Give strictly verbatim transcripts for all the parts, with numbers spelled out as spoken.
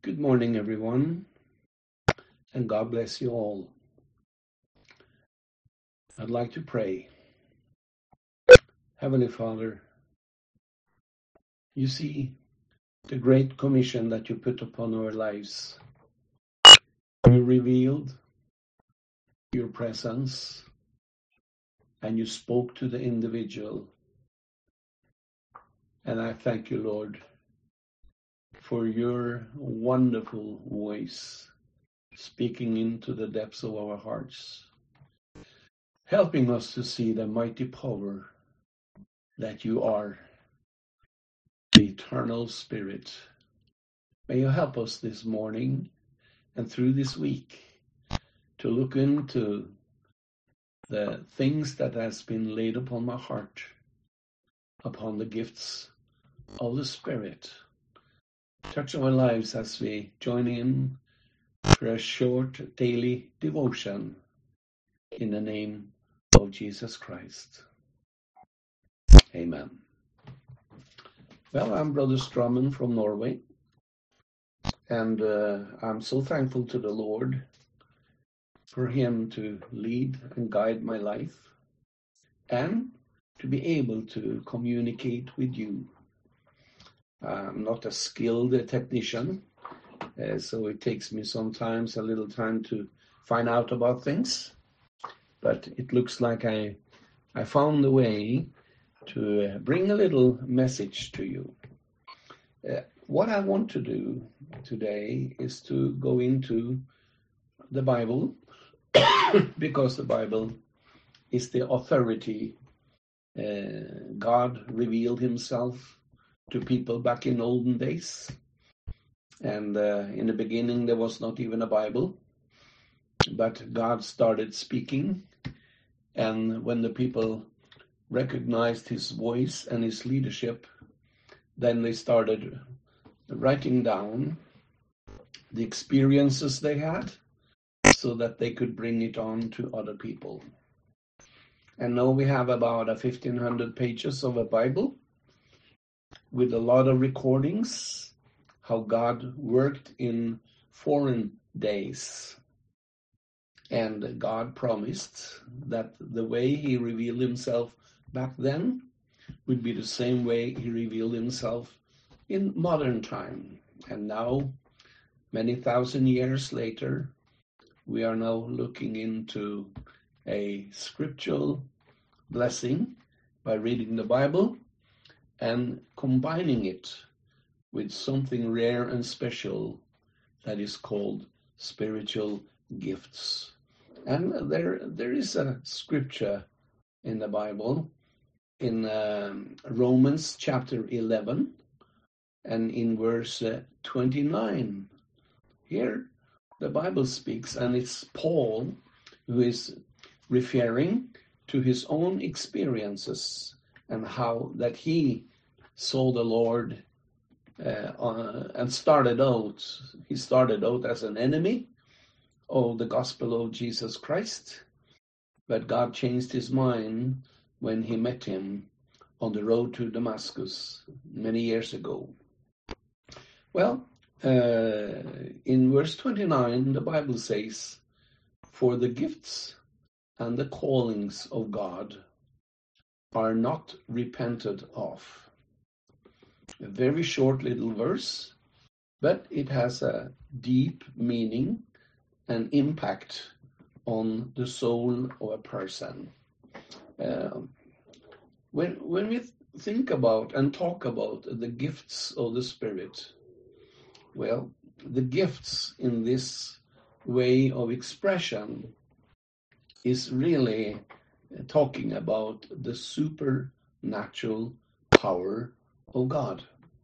Good morning, everyone, and God bless you all. I'd like to pray. Heavenly Father, you see the great commission that you put upon our lives. You revealed your presence and you spoke to the individual. And I thank you, Lord, for your wonderful voice speaking into the depths of our hearts, helping us to see the mighty power that you are, the eternal Spirit. May you help us this morning and through this week to look into the things that has been laid upon my heart, upon the gifts of the Spirit. Touch our lives as we join in for a short daily devotion in the name of Jesus Christ. Amen. Well, I'm Brother Strummen from Norway, and uh, I'm so thankful to the Lord for him to lead and guide my life and to be able to communicate with you. I'm not a skilled technician, uh, so it takes me sometimes a little time to find out about things, but it looks like I, I found a way to uh, bring a little message to you. Uh, what I want to do today is to go into the Bible, because the Bible is the authority. Uh, God revealed himself to people back in olden days. And uh, in the beginning, there was not even a Bible, but God started speaking. And when the people recognized his voice and his leadership, then they started writing down the experiences they had so that they could bring it on to other people. And now we have about a fifteen hundred pages of a Bible with a lot of recordings, how God worked in foreign days. And God promised that the way he revealed himself back then would be the same way he revealed himself in modern time. And now, many thousand years later, we are now looking into a scriptural blessing by reading the Bible and combining it with something rare and special that is called spiritual gifts. And there, there is a scripture in the Bible in um, Romans chapter eleven and in verse uh, twenty-nine. Here the Bible speaks, and it's Paul who is referring to his own experiences and how that he saw the Lord uh, uh, and started out, he started out as an enemy of the gospel of Jesus Christ, but God changed his mind when he met him on the road to Damascus many years ago. Well, uh, in verse twenty-nine, the Bible says, "For the gifts and the callings of God are not repented of." A very short little verse, but it has a deep meaning and impact on the soul of a person. Uh, when, when we think about and talk about the gifts of the Spirit, well, the gifts in this way of expression is really talking about the supernatural power of God,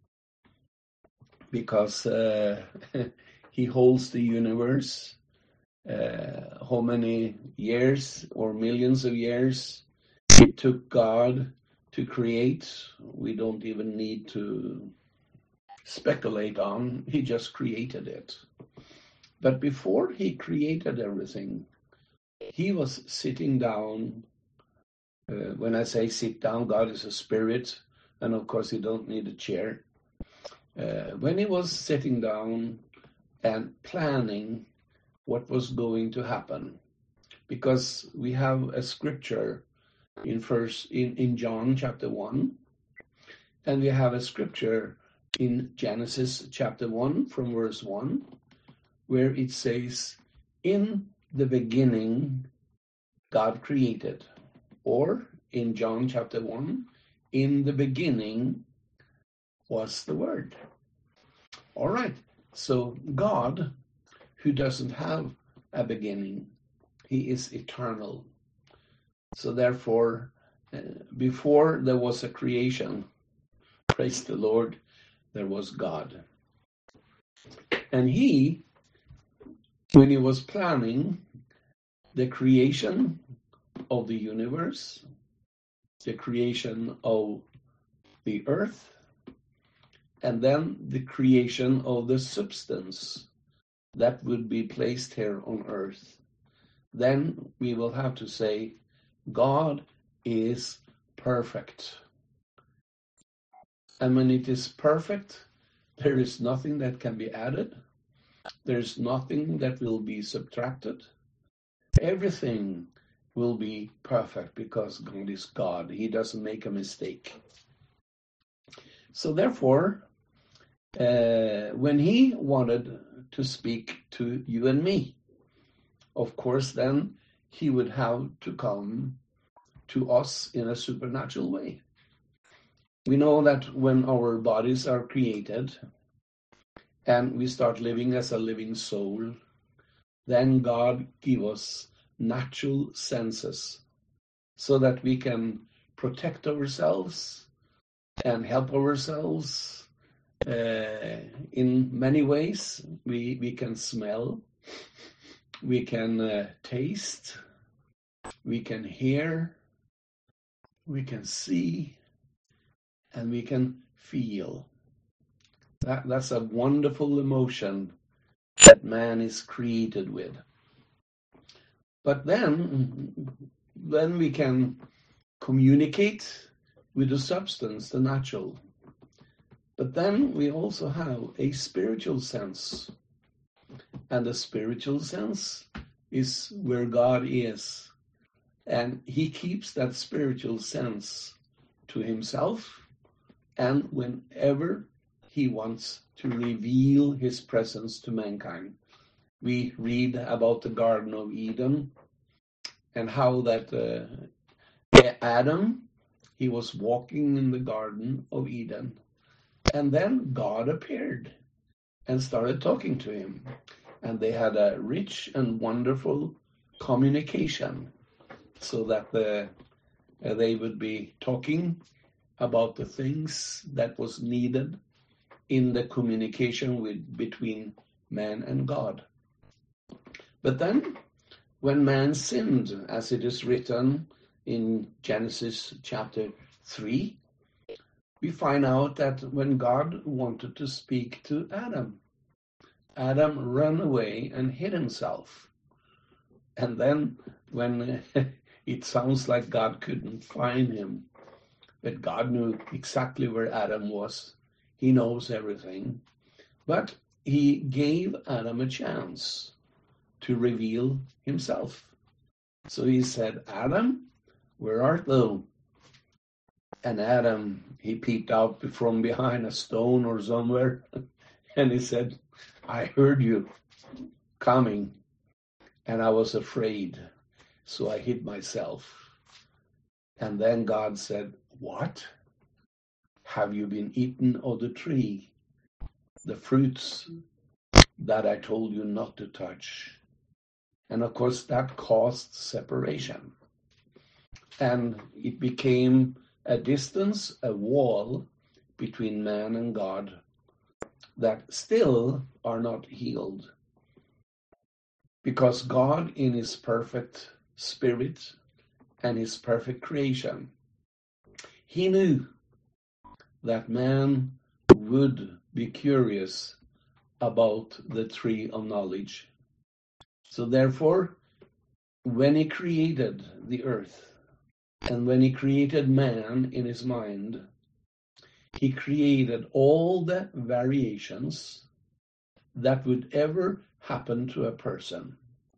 because uh, he holds the universe. Uh, how many years or millions of years it took God to create, we don't even need to speculate on. He just created it. But before he created everything, he was sitting down. Uh, when I say sit down, God is a spirit, and of course you don't need a chair. Uh, when he was sitting down and planning what was going to happen. Because we have a scripture in first in, in John chapter one, and we have a scripture in Genesis chapter one from verse one, where it says, in the beginning God created. Or in John chapter one, in the beginning was the Word. All right, so God, who doesn't have a beginning, he is eternal. So therefore, uh, before there was a creation, praise the Lord, there was God. And he, when he was planning the creation of the universe, the creation of the earth, and then the creation of the substance that would be placed here on earth, then we will have to say, God is perfect. And when it is perfect, there is nothing that can be added. There's nothing that will be subtracted. Everything will be perfect because God is God. He doesn't make a mistake. So therefore, uh, when he wanted to speak to you and me, of course, then he would have to come to us in a supernatural way. We know that when our bodies are created and we start living as a living soul, then God gives us natural senses so that we can protect ourselves and help ourselves uh, in many ways. We, we can smell, we can uh, taste, we can hear, we can see, and we can feel. That, that's a wonderful emotion that man is created with. But then, then we can communicate with the substance, the natural. But then we also have a spiritual sense. And the spiritual sense is where God is. And he keeps that spiritual sense to himself. And whenever he wants to reveal his presence to mankind. We read about the Garden of Eden and how that uh, Adam, he was walking in the Garden of Eden. And then God appeared and started talking to him. And they had a rich and wonderful communication so that the, uh, they would be talking about the things that was needed in the communication with between man and God. But then, when man sinned, as it is written in Genesis chapter three, we find out that when God wanted to speak to Adam, Adam ran away and hid himself. And then when it sounds like God couldn't find him, but God knew exactly where Adam was. He knows everything. But he gave Adam a chance to reveal himself. So he said, Adam, where art thou? And Adam, he peeped out from behind a stone or somewhere, and he said, I heard you coming, and I was afraid, so I hid myself. And then God said, what? Have you been eaten of the tree, the fruits that I told you not to touch? And of course, that caused separation. And it became a distance, a wall between man and God that still are not healed. Because God, in his perfect spirit and his perfect creation, he knew that man would be curious about the tree of knowledge. So therefore, when he created the earth, and when he created man in his mind, he created all the variations that would ever happen to a person.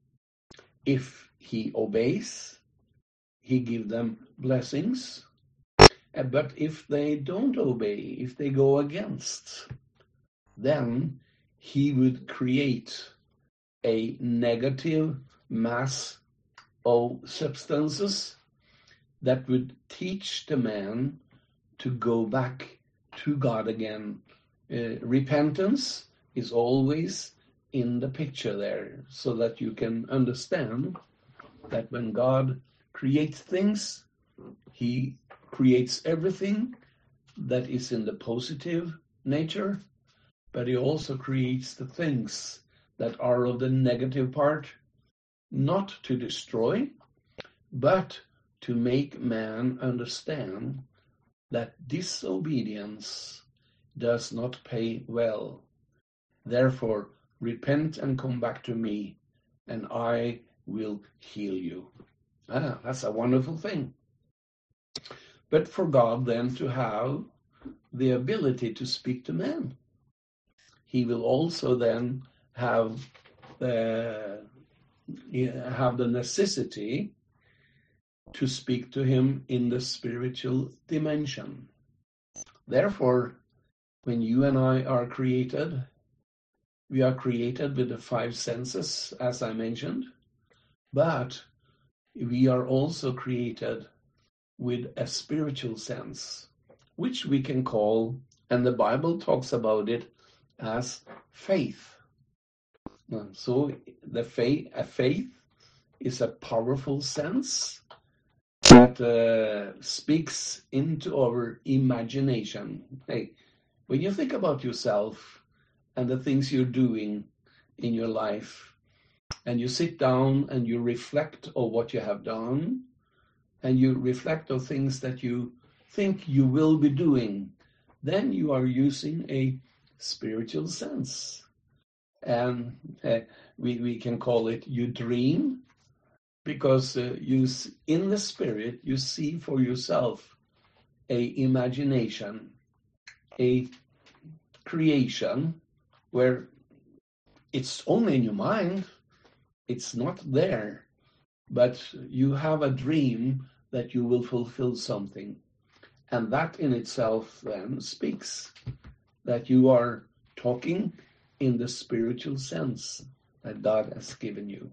If he obeys, he gives them blessings. But if they don't obey, if they go against, then he would create a negative mass of substances that would teach the man to go back to God again. Uh, repentance is always in the picture there, so that you can understand that when God creates things, he creates everything that is in the positive nature, but he also creates the things that are of the negative part, not to destroy, but to make man understand that disobedience does not pay well. Therefore, repent and come back to me, and I will heal you. Ah, that's a wonderful thing. But for God then to have the ability to speak to man, he will also then have uh, have the necessity to speak to him in the spiritual dimension. Therefore, when you and I are created, we are created with the five senses, as I mentioned, but we are also created with a spiritual sense, which we can call, and the Bible talks about it as faith. So the faith, a faith is a powerful sense that uh, speaks into our imagination. Hey, when you think about yourself and the things you're doing in your life, and you sit down and you reflect on what you have done, and you reflect on things that you think you will be doing, then you are using a spiritual sense. And uh, we, we can call it you dream, because uh, you in the spirit you see for yourself a imagination, a creation where it's only in your mind, it's not there, but you have a dream that you will fulfill something. And that in itself then speaks that you are talking in the spiritual sense that God has given you.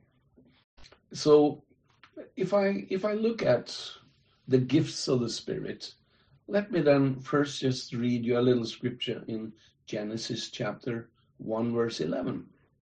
So if I if I look at the gifts of the Spirit, let me then first just read you a little scripture in Genesis chapter one, verse eleven.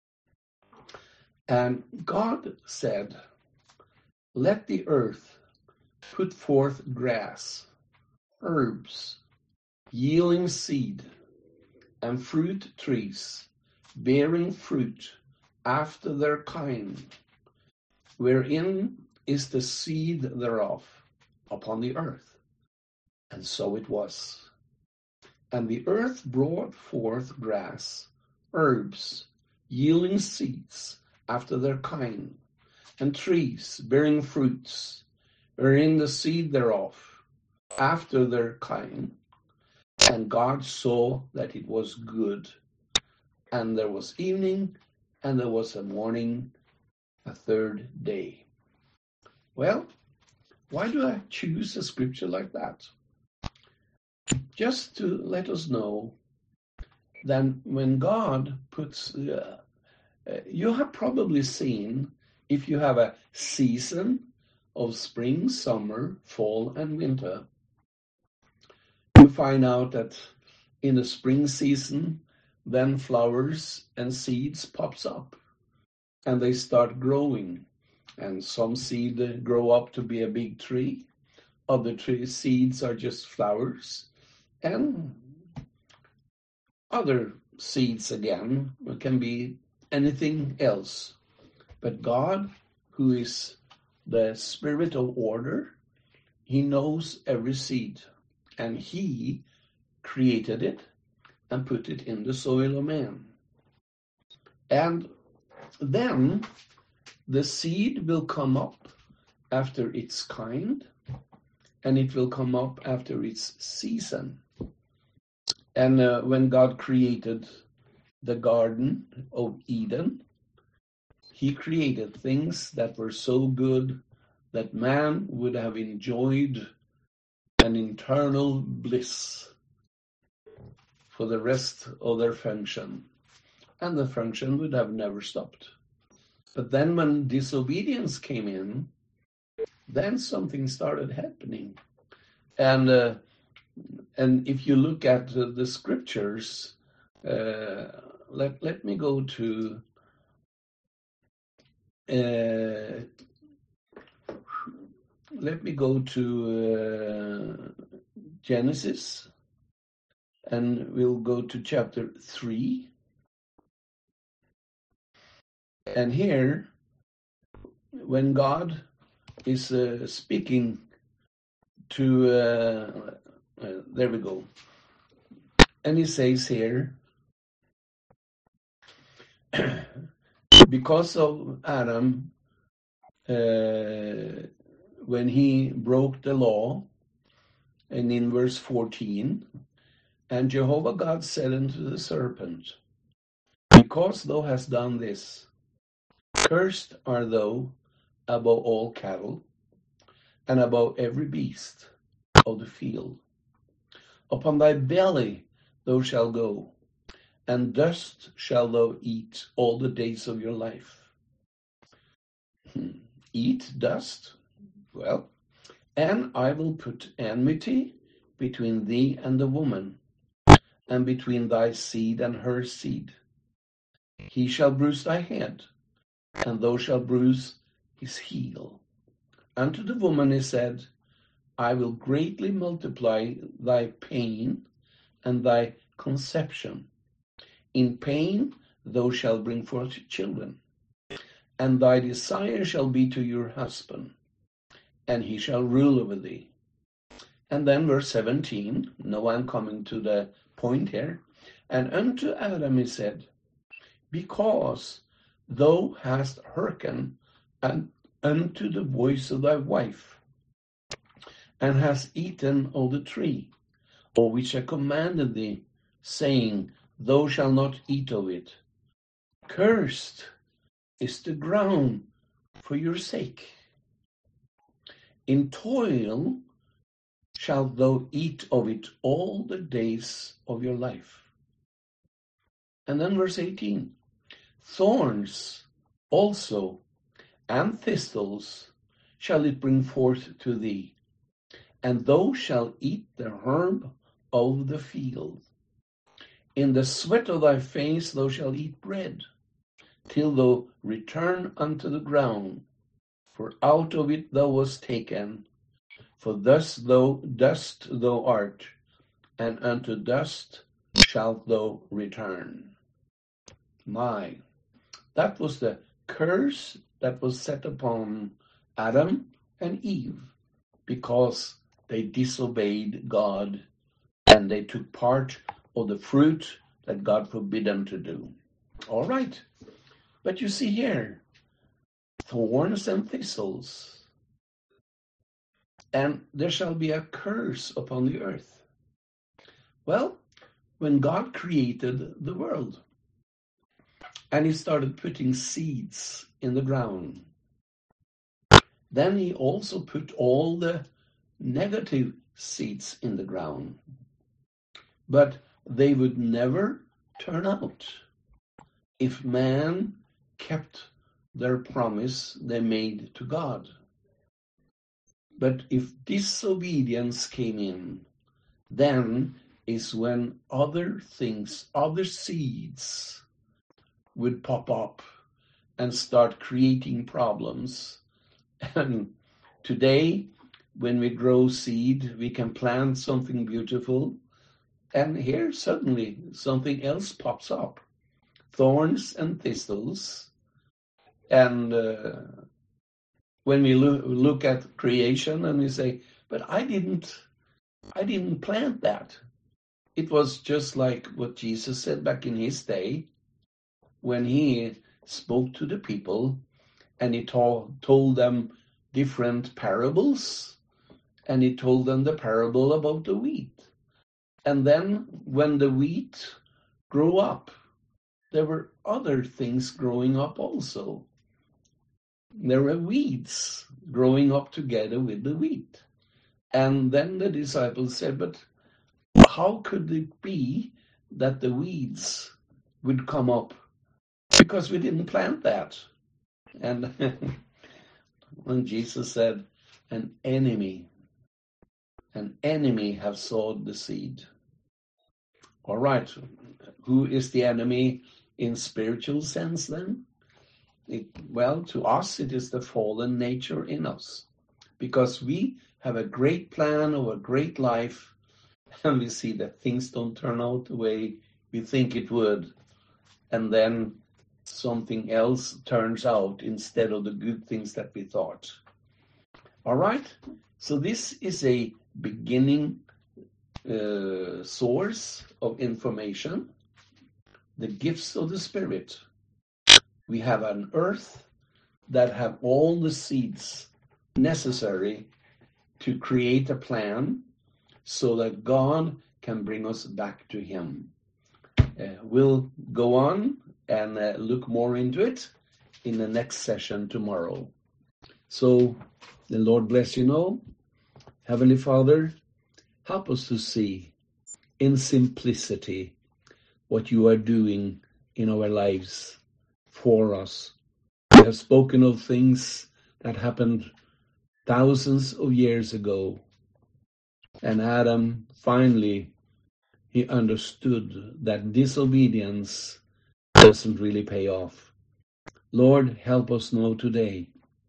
And God said, "Let the earth put forth grass, herbs, yielding seed, and fruit trees, bearing fruit after their kind, wherein is the seed thereof upon the earth." And so it was. And the earth brought forth grass, herbs, yielding seeds after their kind, and trees bearing fruits, wherein the seed thereof after their kind. And God saw that it was good. And there was evening, and there was a morning, a third day. Well, why do I choose a scripture like that? Just to let us know that when God puts, uh, uh, you have probably seen, if you have a season of spring, summer, fall, and winter, you find out that in the spring season, then flowers and seeds pops up, and they start growing. And some seed grow up to be a big tree. Other tree seeds are just flowers. And other seeds, again, can be anything else. But God, who is the spirit of order, he knows every seed. And he created it and put it in the soil of man. And then the seed will come up after its kind, and it will come up after its season. And uh, when God created the Garden of Eden, he created things that were so good that man would have enjoyed an eternal bliss for the rest of their function. And the function would have never stopped. But then when disobedience came in, then something started happening. And uh, and if you look at uh, the scriptures, uh, let, let me go to uh, let me go to uh, Genesis, and we'll go to chapter three. And here, when God is uh, speaking to, uh, uh, there we go, and he says here, because of Adam, uh, when he broke the law, and in verse fourteen, and Jehovah God said unto the serpent, because thou hast done this, cursed art thou above all cattle, and above every beast of the field. Upon thy belly thou shalt go, and dust shalt thou eat all the days of your life. Hmm. Eat dust? Well, and I will put enmity between thee and the woman, and between thy seed and her seed. He shall bruise thy head, and thou shalt bruise his heel. Unto the woman he said, I will greatly multiply thy pain and thy conception. In pain thou shalt bring forth children, and thy desire shall be to your husband, and he shall rule over thee. And then verse seventeen, now I'm coming to the point here. And unto Adam he said, because thou hast hearkened unto the voice of thy wife, and hast eaten of the tree, of which I commanded thee, saying, thou shalt not eat of it. Cursed is the ground for your sake. In toil shalt thou eat of it all the days of your life. And then verse eighteen, thorns also and thistles shall it bring forth to thee, and thou shalt eat the herb of the field. In the sweat of thy face thou shalt eat bread, till thou return unto the ground, for out of it thou wast taken, for thus thou dust thou art, and unto dust shalt thou return. My, that was the curse that was set upon Adam and Eve, because they disobeyed God and they took part of the fruit that God forbid them to do. All right, but you see here, thorns and thistles, and there shall be a curse upon the earth. Well, when God created the world, and he started putting seeds in the ground, then he also put all the negative seeds in the ground. But they would never turn out if man kept their promise they made to God. But if disobedience came in, then is when other things, other seeds would pop up and start creating problems. And today, when we grow seed, we can plant something beautiful, and here suddenly something else pops up. Thorns and thistles. And uh, when we lo- look at creation and we say, but I didn't, I didn't plant that. It was just like what Jesus said back in his day, when he spoke to the people and he told, told them different parables, and he told them the parable about the wheat. And then when the wheat grew up there were other things growing up also. There were weeds growing up together with the wheat. And then the disciples said, but how could it be that the weeds would come up? Because we didn't plant that. And when Jesus said, an enemy, an enemy have sowed the seed. All right, who is the enemy in spiritual sense then? It, well, to us, it is the fallen nature in us. Because we have a great plan of a great life, and we see that things don't turn out the way we think it would. And then something else turns out instead of the good things that we thought. All right? So this is a beginning uh, source of information, the gifts of the Spirit. We have an earth that have all the seeds necessary to create a plan so that God can bring us back to Him. Uh, we'll go on and uh, look more into it in the next session tomorrow. So the Lord bless you all. Heavenly Father, help us to see in simplicity what you are doing in our lives for us. We have spoken of things that happened thousands of years ago. And Adam finally, he understood that disobedience doesn't really pay off. Lord, help us know today,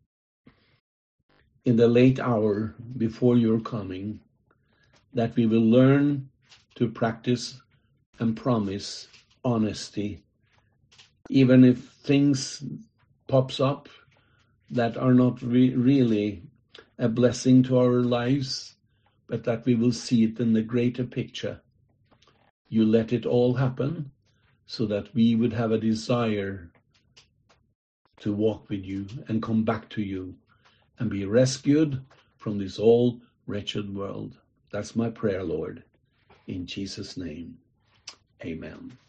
in the late hour before your coming, that we will learn to practice and promise honesty, even if things pops up that are not re- really a blessing to our lives, but that we will see it in the greater picture. You let it all happen so that we would have a desire to walk with you and come back to you and be rescued from this old wretched world. That's my prayer, Lord. In Jesus' name, amen.